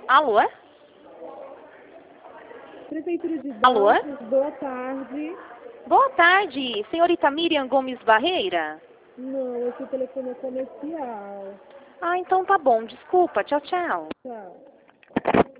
Alô? Prefeitura de Alô? Balsas, boa tarde. Boa tarde, senhorita Miriam Gomes Barreira? Não, esse telefone é comercial. Ah, então tá bom, desculpa, tchau, tchau. Tchau.